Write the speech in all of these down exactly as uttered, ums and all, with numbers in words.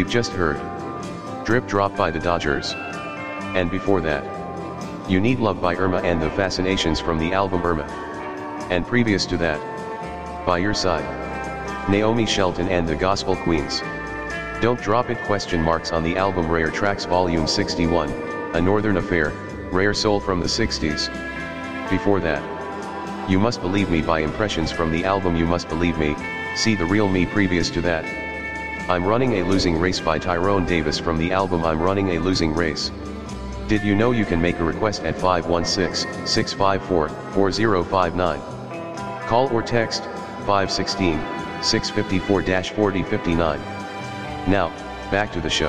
We've just heard Drip Drop by the Dodgers. And before that, You Need Love by Irma and the Fascinations from the album Irma. And previous to that, By Your Side, Naomi Shelton and the Gospel Queens. Don't Drop It question marks on the album Rare Tracks Volume sixty-one, A Northern Affair, Rare Soul from the sixties. Before that, You Must Believe Me by Impressions from the album You Must Believe Me, See the Real Me. Previous to that, I'm Running a Losing Race by Tyrone Davis from the album I'm Running a Losing Race. Did you know you can make a request at five one six, six five four, four zero five nine? Call or text five one six, six five four, four zero five nine. Now, back to the show.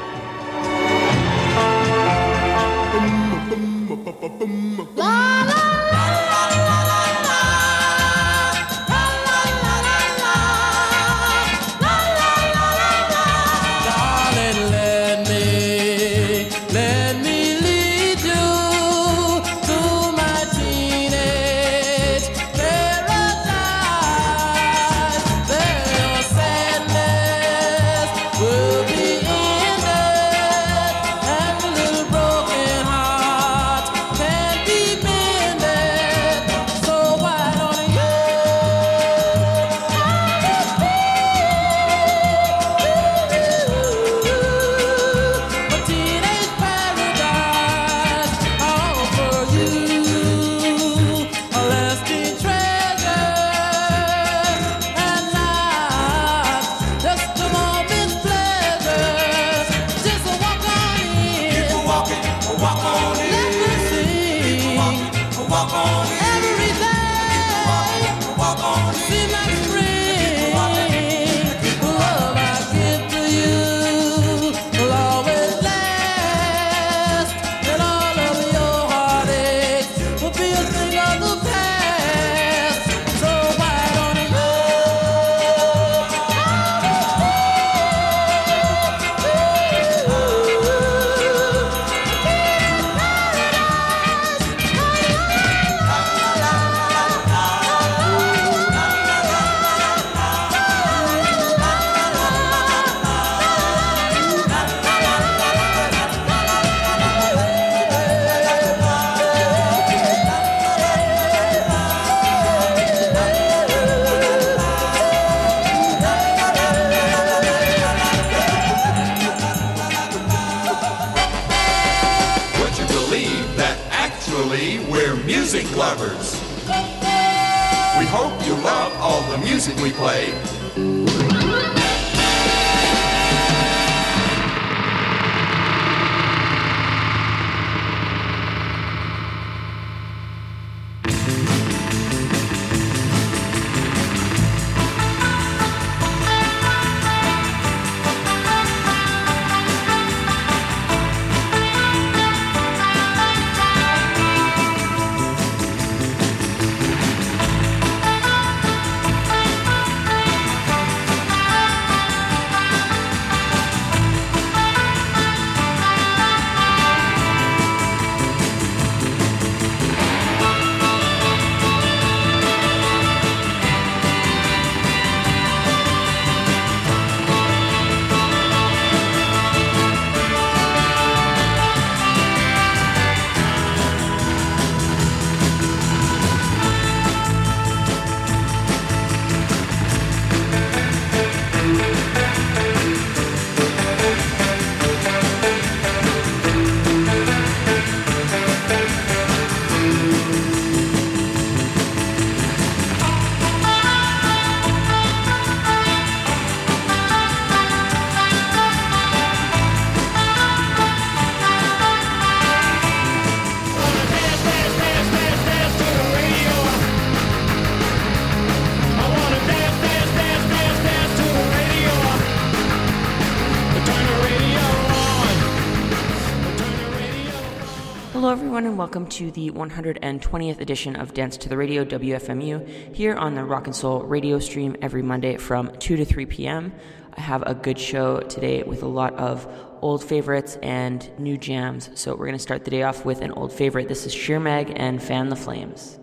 Lovers. We hope you love all the music we play. Welcome to the one hundred twentieth edition of Dance to the Radio, W F M U, here on the Rock and Soul radio stream every Monday from two to three p.m. I have a good show today with a lot of old favorites and new jams, so we're going to start the day off with an old favorite. This is Sheer Meg and Fan the Flames.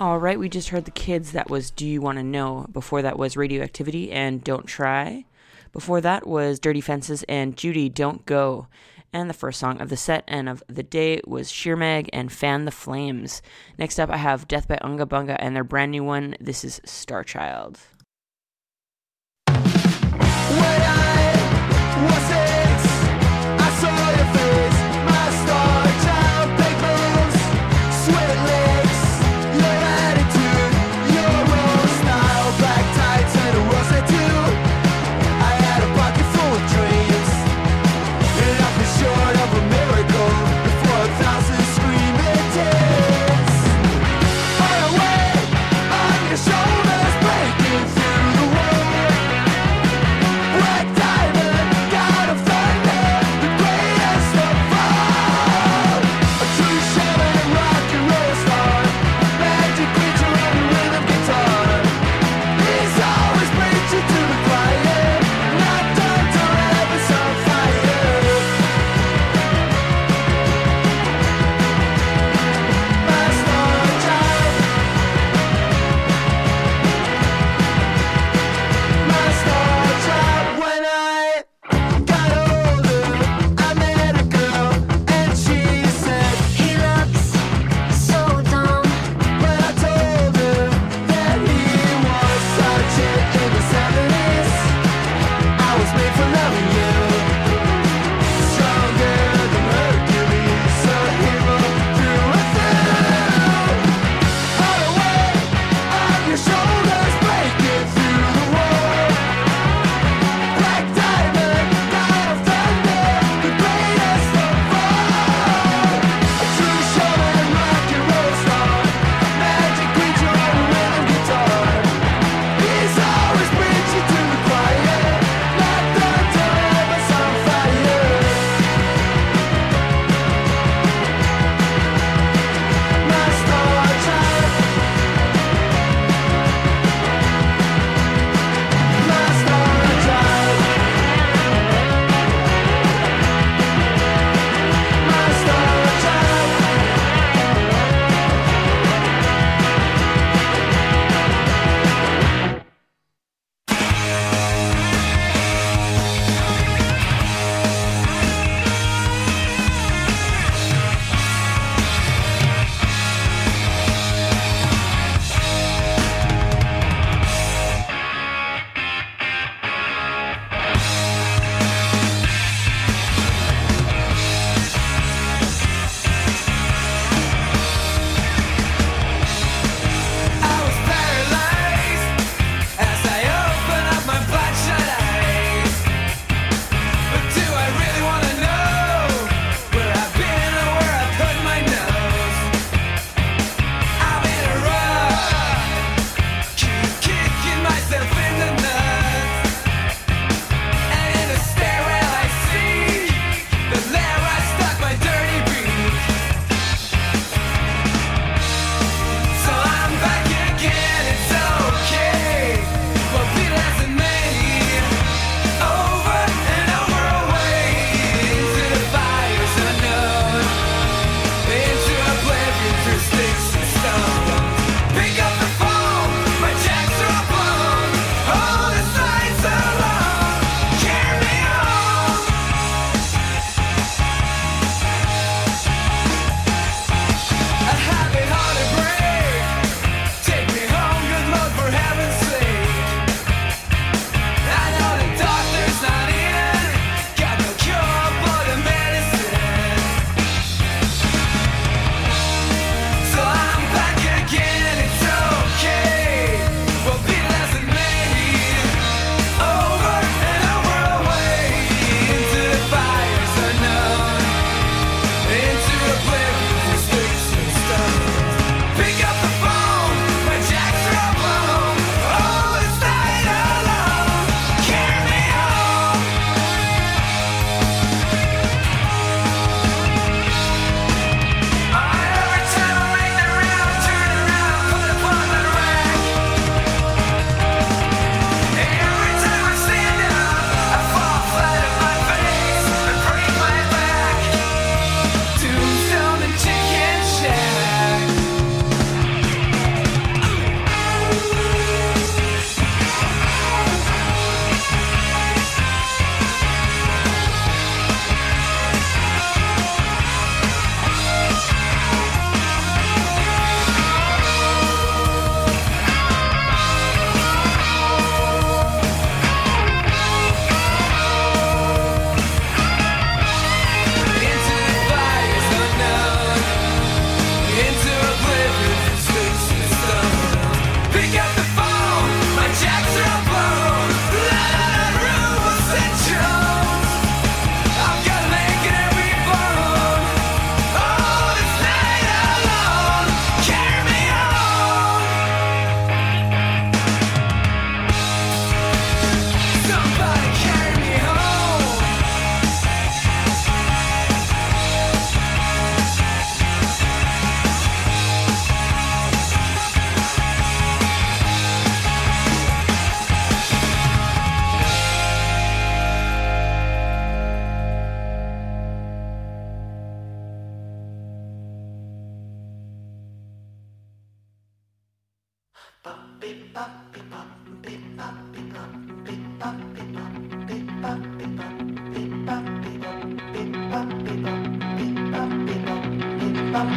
All right, we just heard the Kids. That was Do You Want to Know? Before that was Radioactivity and Don't Try. Before that was Dirty Fences and Judy, Don't Go. And the first song of the set and of the day was Sheer Mag and Fan the Flames. Next up, I have Death by Unga Bunga and their brand new one. This is Star Child. When I was six, I saw your face, my star child, big moves, sweet lips, your attitude, your own style, black tights and a rose tattoo. I had a pocket full of dreams, and I feel short of a miracle before a thousand screaming tears. Far away on your shoulders, breaking through the world. Black diamond, God of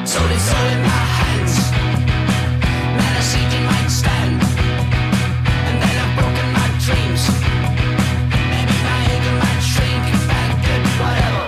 Sold it, sold in my hands. Man, I see you might stand. And then I've broken my dreams. Maybe my ego might shrink. Bad, good, whatever.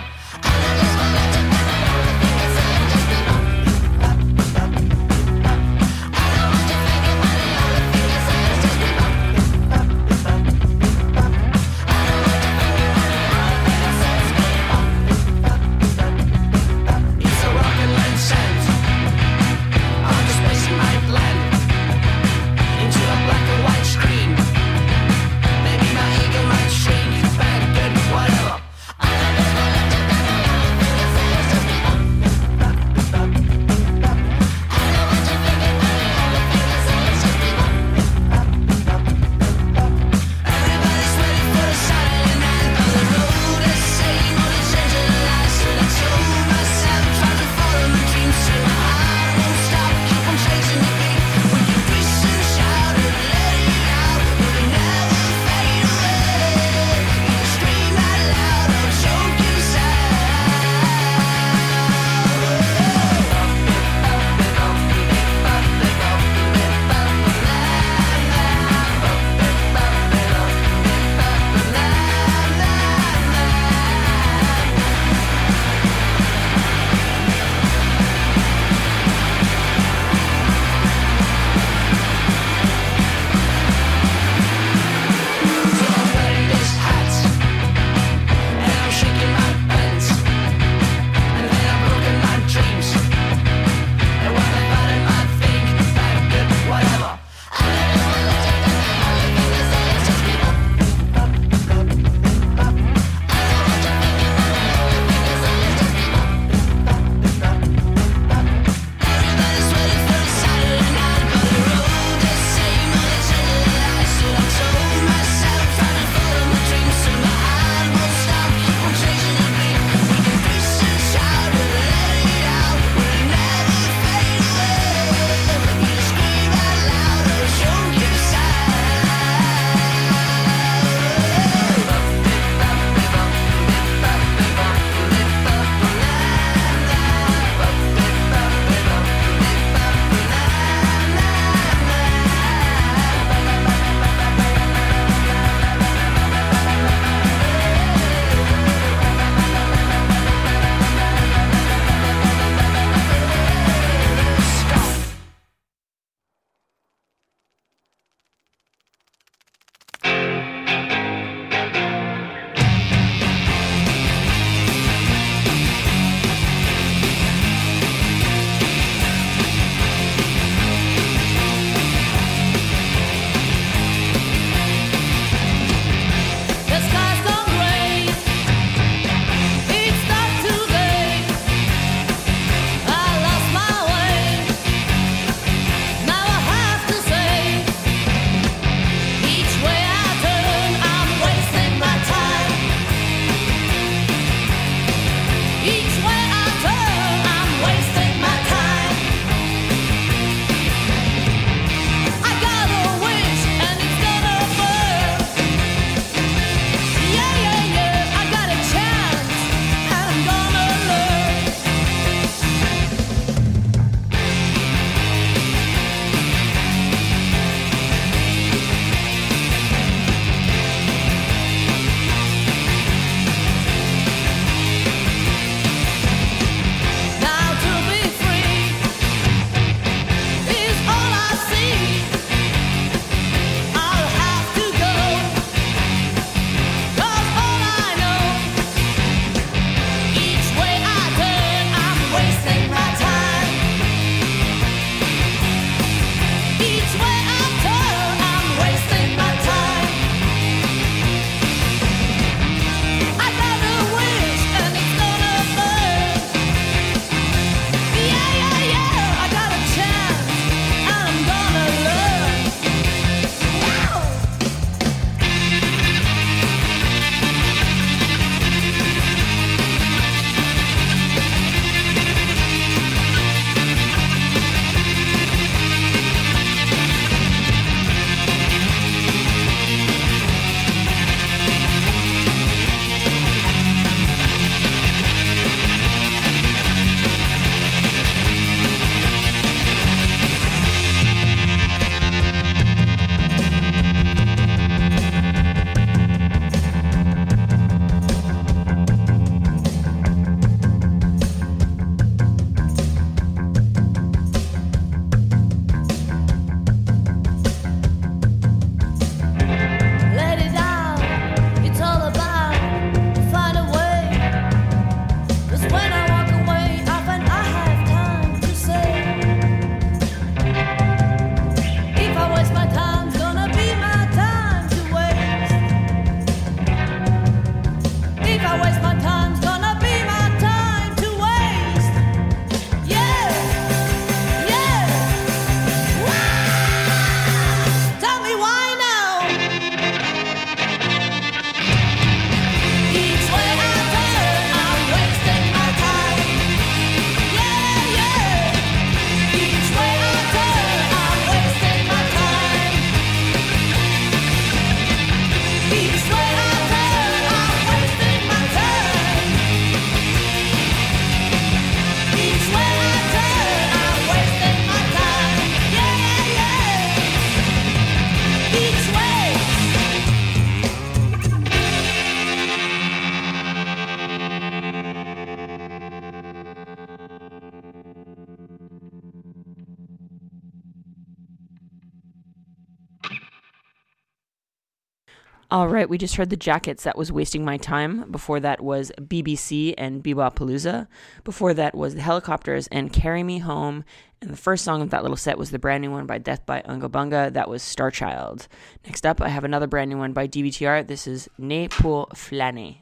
All right, we just heard the Jackets. That was Wasting My Time. Before that was B B C and Bebop-Palooza. Before that was the Helicopters and Carry Me Home. And the first song of that little set was the brand new one by Death by Unga Bunga. That was Starchild. Next up, I have another brand new one by D B T R. This is Ne Pour Flâner.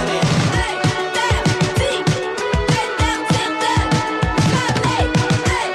Hey,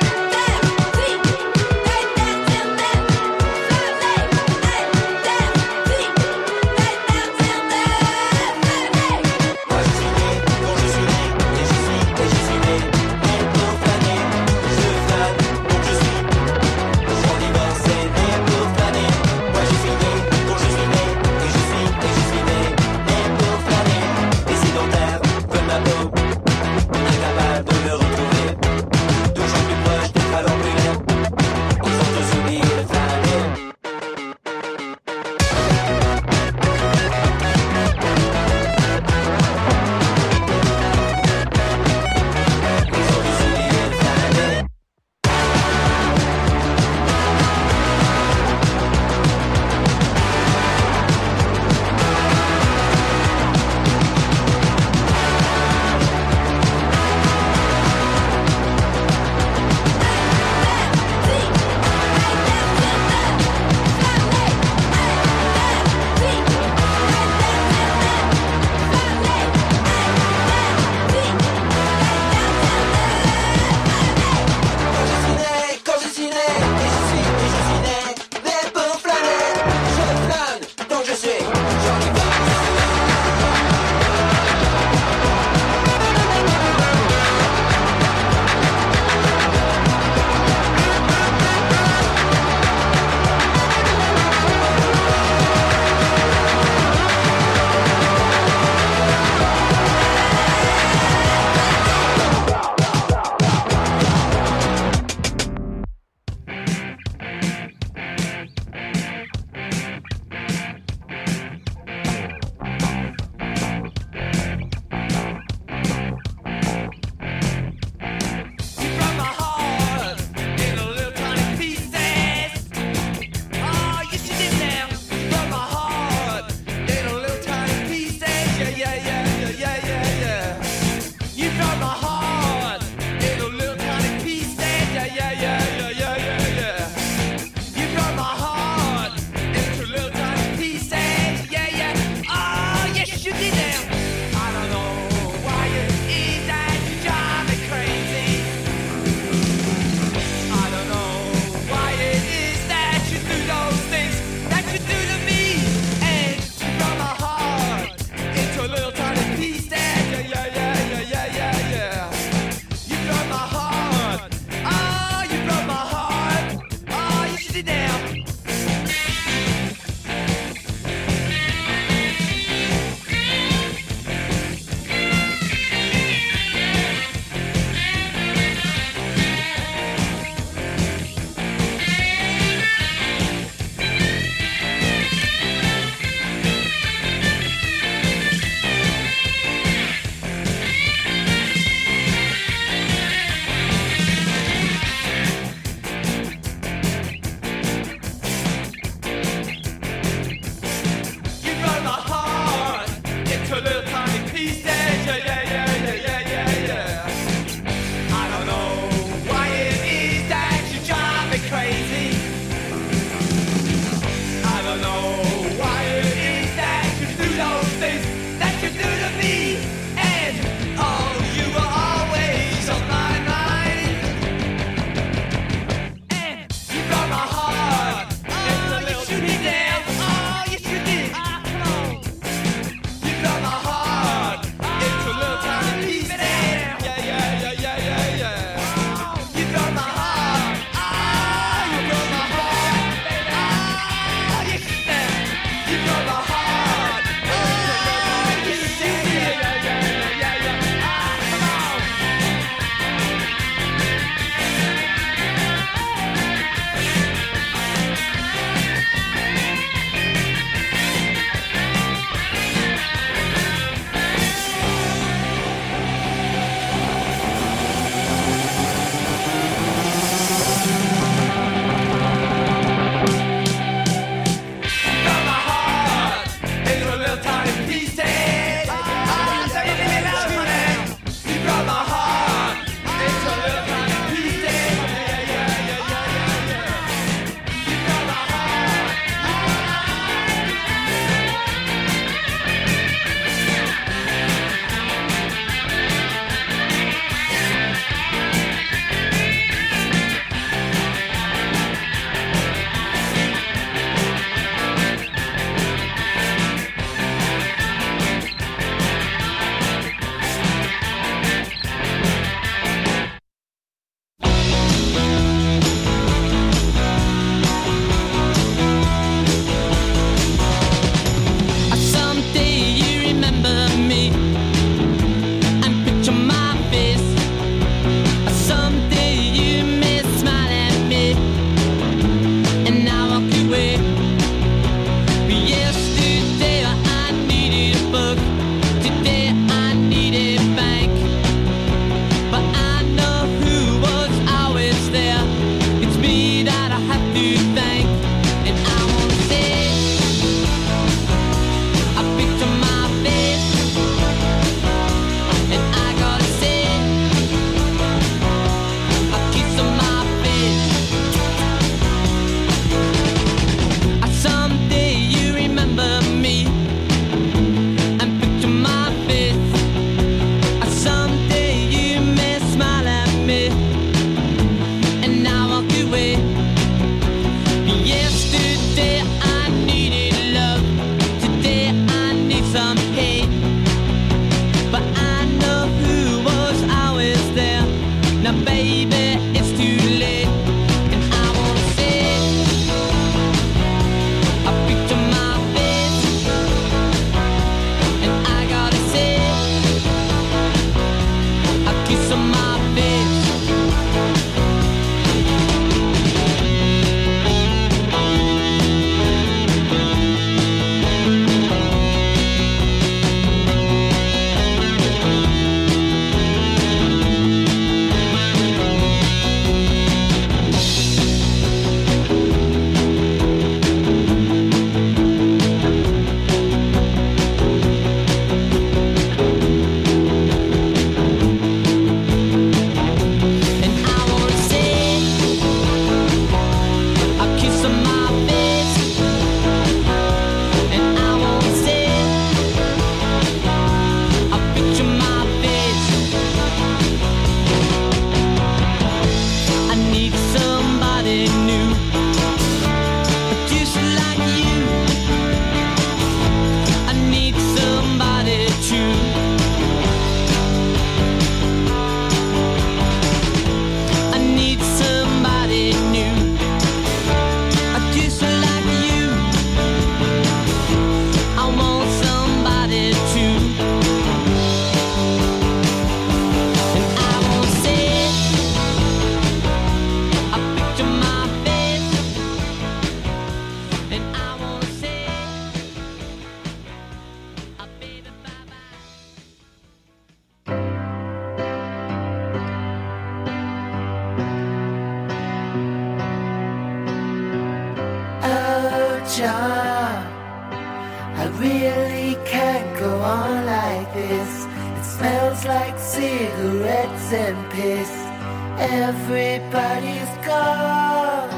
charm. I really can't go on like this. It smells like cigarettes and piss. Everybody's gone.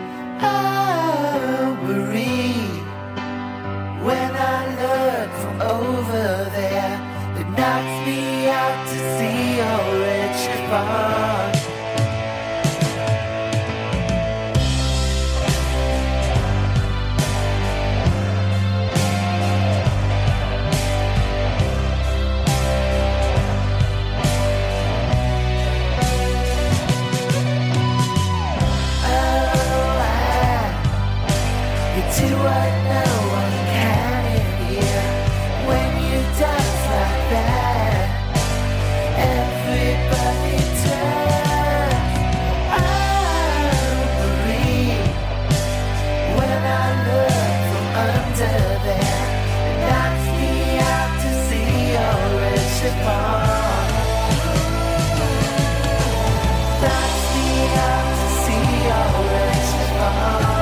Oh, Marie. When I look from over there, it knocks me out to see your red chiffon. Do what no one can in here. When you dance like that, everybody turns. Oh, Marie. When I look from under there, it knocks me out to see your red chiffon. Knocks me out to see your red chiffon.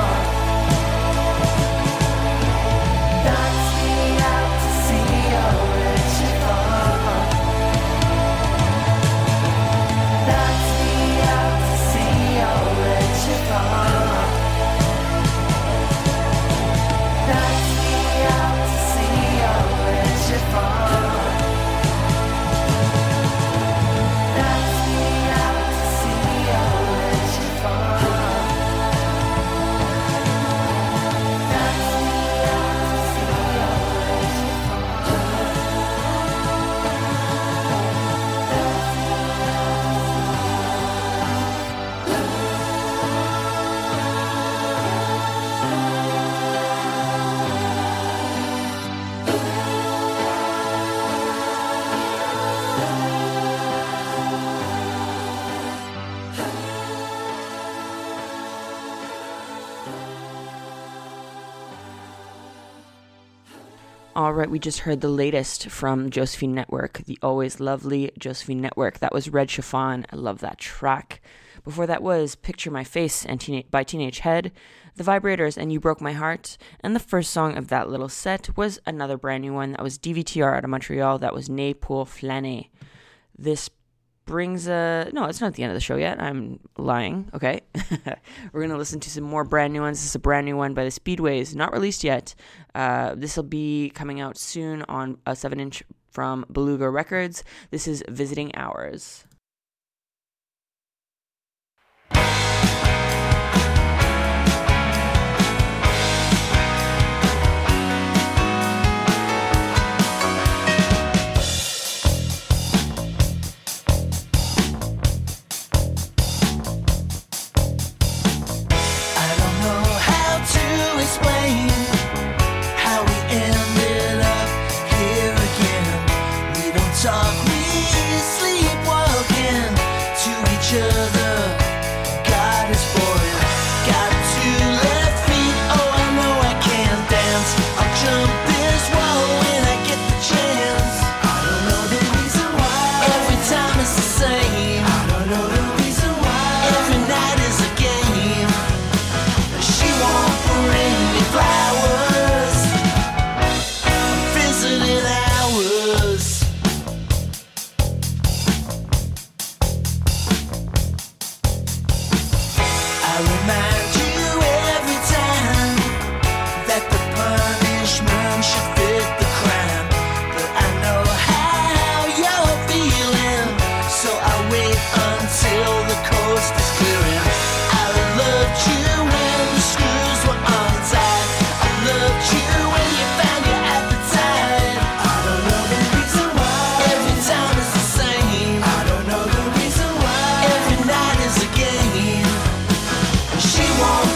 All right, we just heard the latest from Josephine Network, the always lovely Josephine Network. That was Red Chiffon. I love that track. Before that was Picture My Face and Teen- by Teenage Head, The Vibrators and You Broke My Heart. And the first song of that little set was another brand new one. That was D V T R out of Montreal. That was Ne Pour Flâner. This brings a... No, it's not the end of the show yet. I'm lying. Okay. We're going to listen to some more brand new ones. This is a brand new one by the Speedways. Not released yet. Uh, this will be coming out soon on a seven inch from Beluga Records. This is Visiting Hours. Talk, we sleepwalking to each other. God is boring. Got two left feet. Oh, I know I can dance. I'll jump this wall when I get the chance. I don't know the reason why. Every time it's the same. I don't know the reason why. Every night is a game. She won't bring me flowers. I'm visiting hours. I remind you every time that the punishment should fit the crime. But I know how you're feeling, so I wait until the coast is clearing. I loved you when the screws were untied. I loved you when you found your appetite. I don't know the reason why. Every time it's the same. I don't know the reason why. Every night is a game. She won't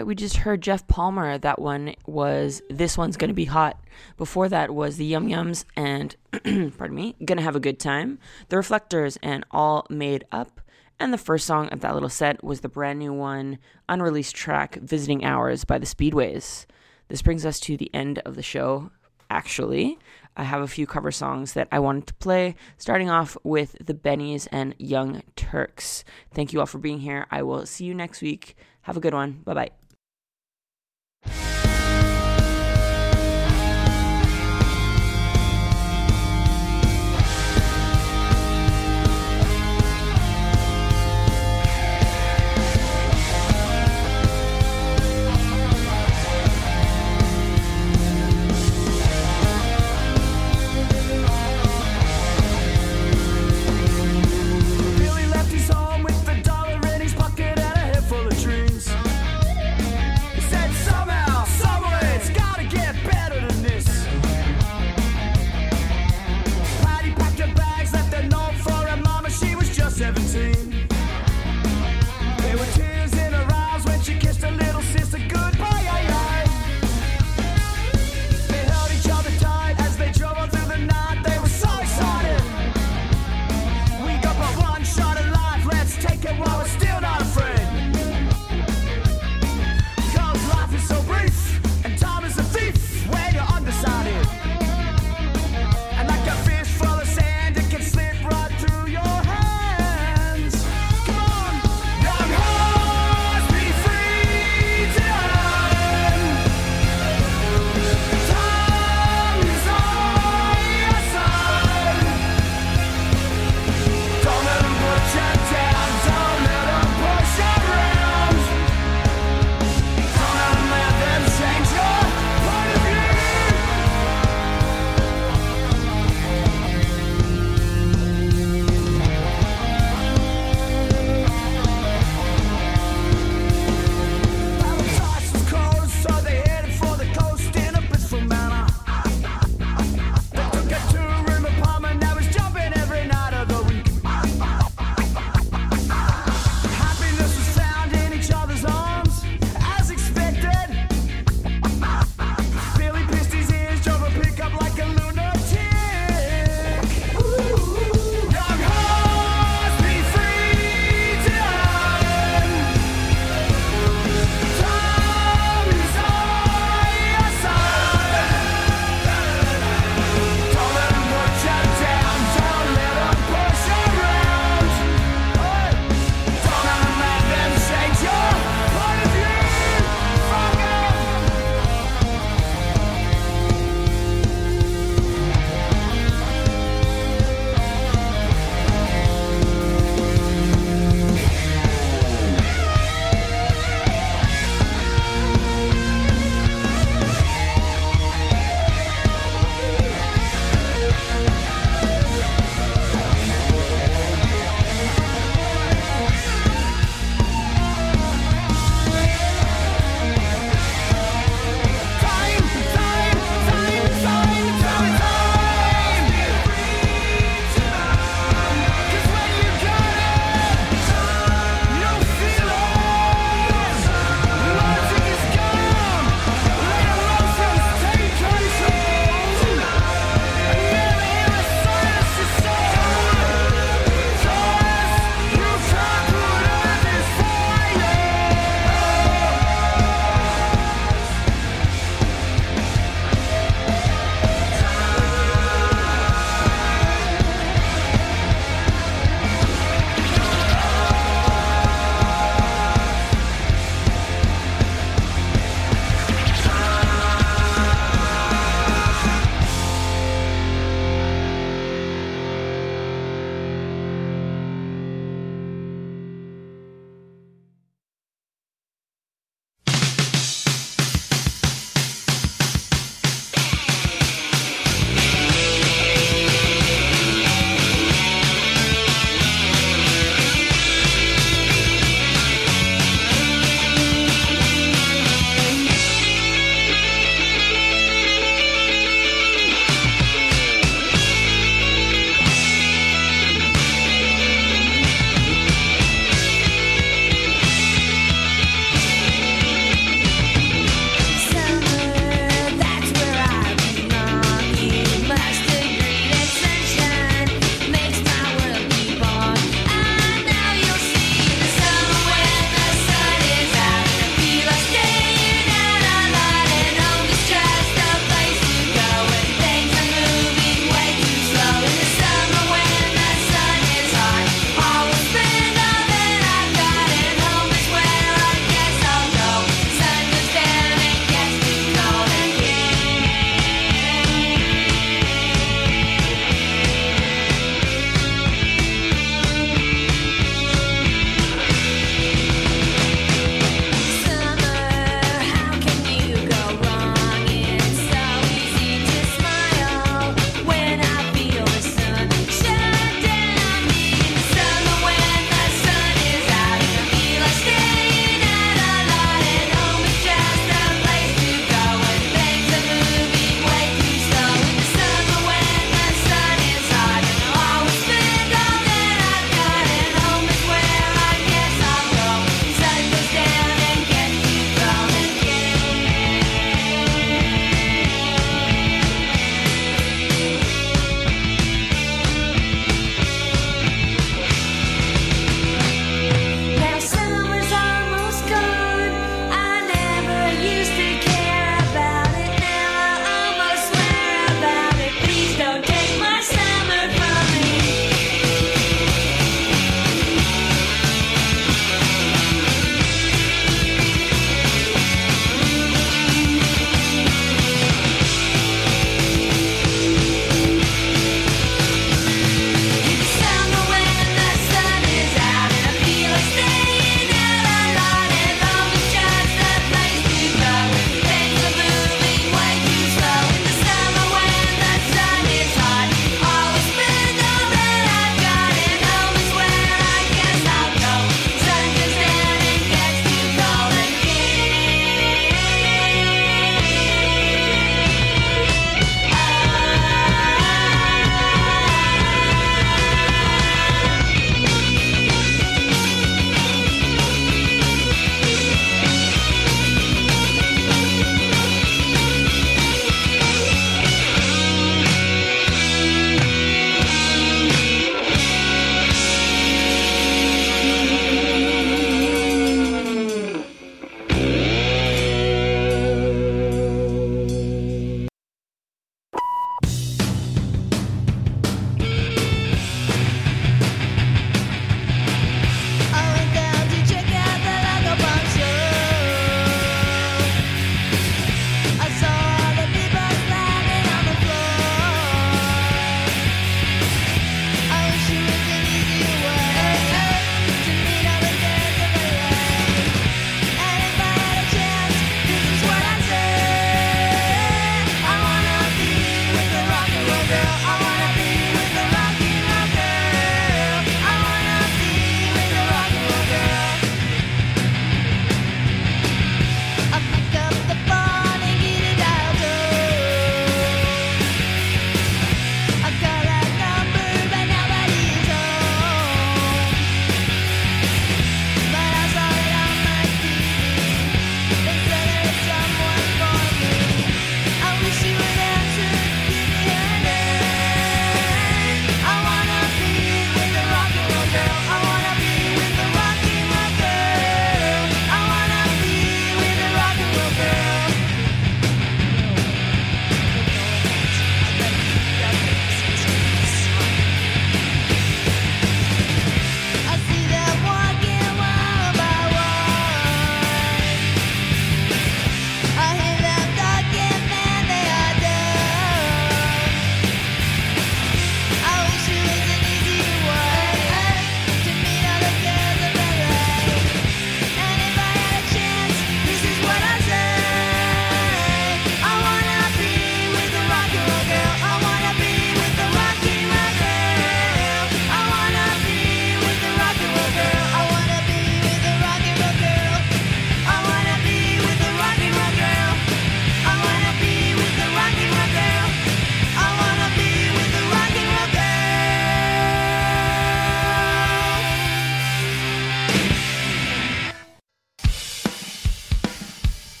right, we just heard Jeff Palmer. That one was This One's Gonna Be Hot. Before that was the Yum Yums and, pardon me, Gonna Have a Good Time, the Reflectors, and All Made Up. And the first song of that little set was the brand new one, unreleased track, Visiting Hours by the Speedways. This brings us to the end of the show, actually. I have a few cover songs that I wanted to play, starting off with the Bennies and Young Turks. Thank you all for being here. I will see you next week. Have a good one. Bye-bye. Billy left his home with a dollar in his pocket and a head full of dreams.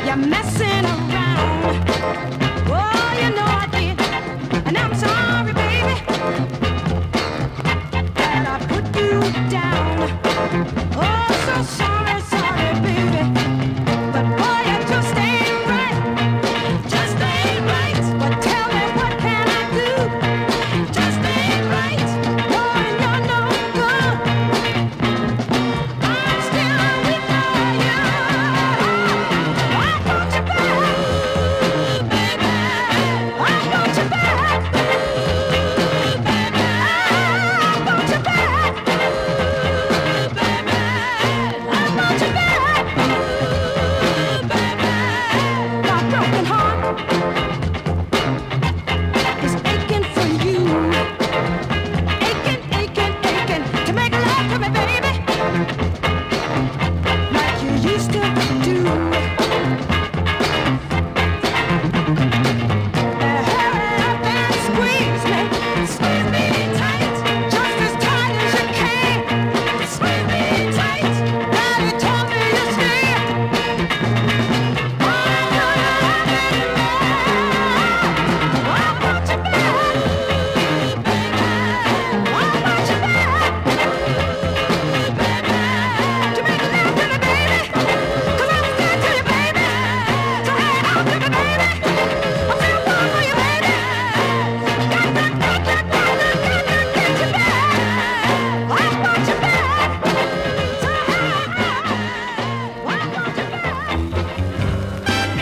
you're messing around. Oh, you know I did, and I'm sorry, baby, that I put you down. Oh, so sorry, sorry, baby, but boy, you just ain't right, just ain't right. But tell me, what can I do? Just ain't right, knowing you're no good. I'm still with you. I want you back, baby. I want you back, baby. I want you back, baby. I want you back, baby. My broken heart is aching for you, aching, aching, aching to make love to me, baby, like you used to do. Hurry up and squeeze me, squeeze me tight, just as tight as you can. Squeeze me tight, Daddy told me you stay. I know you love me more. I want you back, baby. I want you back, baby, to make love to me, baby, 'cause I'm still to you, baby. So hang on to me, baby. I'm still falling for you, baby. Got to, got to, got to, got to get you back. I want you back. So hang on. I want you back.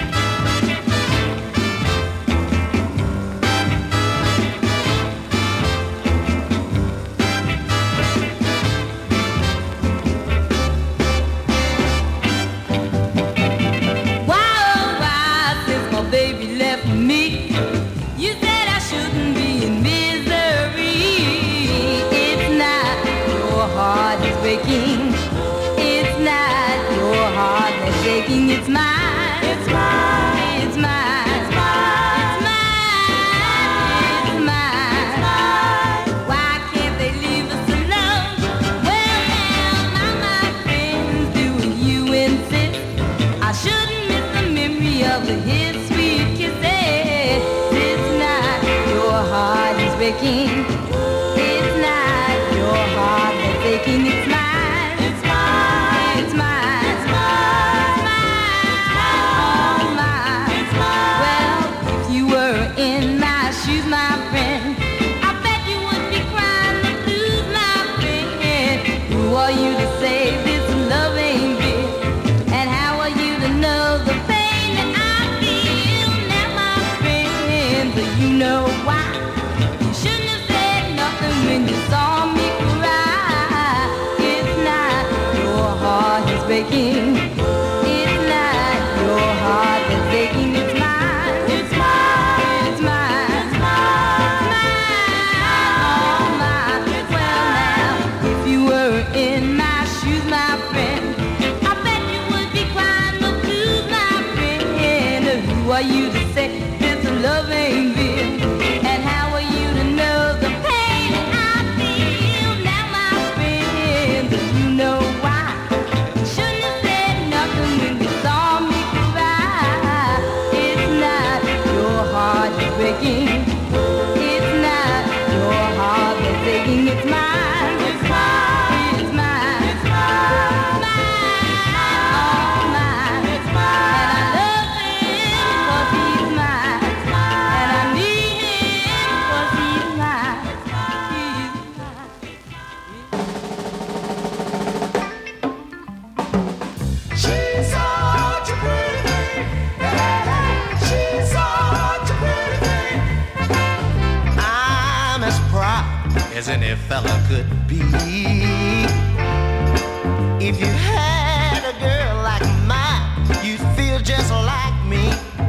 Why, oh, why, since my baby left me, you said I shouldn't be in misery. It's not your heart that's breaking. It's not your heart that's shaking. It's mine. It's mine. It's mine. It's mine. It's mine. It's mine. Why can't they leave us alone? Well, now, my, my friends, do you insist? I shouldn't miss the memory of his sweet kisses. It's not your heart that's breaking. It's not your heart that's aching. It's mine. It's mine. It's mine. It's mine. All mine. It's mine. Well, if you were in my shoes, my friend, I bet you would be crying the blues, my friend. Who are you to say this love ain't real? And how are you to know the pain that I feel now, my friend? But you know why? You shouldn't have said nothing when you saw me cry. It's not your heart that's breaking. It's not your heart that's aching. It's mine. It's mine. It's mine. It's mine. All mine. Well, now, if you were in my shoes, my friend, I bet you would be crying the blues, my friend. Who are you to say this love ain't real? And how are you to know the pain that I feel now, my friend? But you know why? You shouldn't have said nothing when you saw me cry. It's not your heart that's breaking. It's not your heart that's aching. It's mine. It's mine. It's mine. It's mine. All mine. It's mine. And I love him 'cause he's mine. And I need him 'cause he's mine. He's mine. She's such a pretty thing. She's such a pretty thing. I'm as proud as any fella could be. If you had a girl like mine, you'd feel just like me.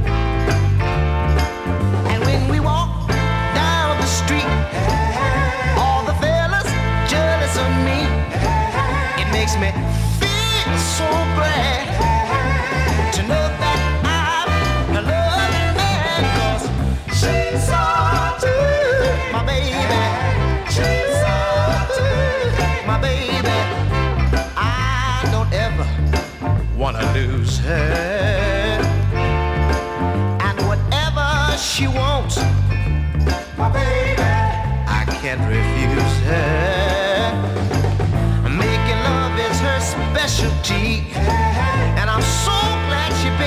And when we walk down the street, all the fellas jealous of me. It makes me feel so glad to know that I'm a loving man, 'cause she's such a, my baby. She's such a, my baby. I don't ever wanna lose her.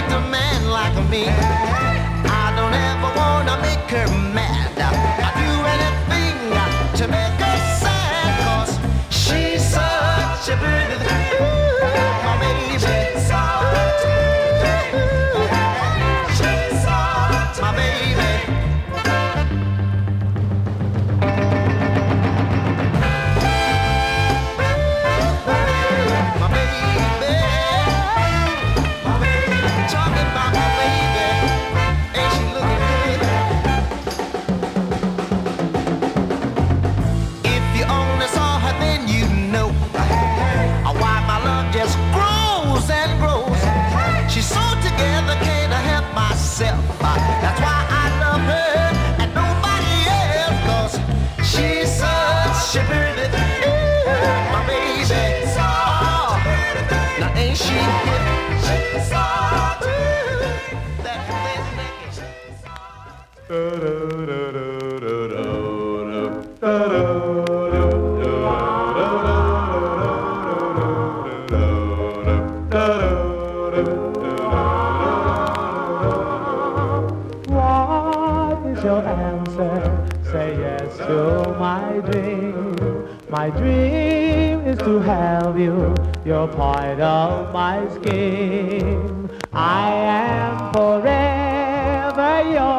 with a man like me. I don't ever wanna make her mad. I do anything to make her sad, 'cause she's such a pretty thing. My baby, she's such a she's such my baby. My baby, my baby, talking about my baby, ain't she looking good? If you only saw her, then you know why my love just grows and grows. She's so together, can't help myself. That's why I love her and nobody else, 'cause she's such a pretty thing. My baby, oh, now ain't she hip? She's such a that What is your answer? Say yes to my dream. My dream is to have you. You're part of my scheme. I am forever yours.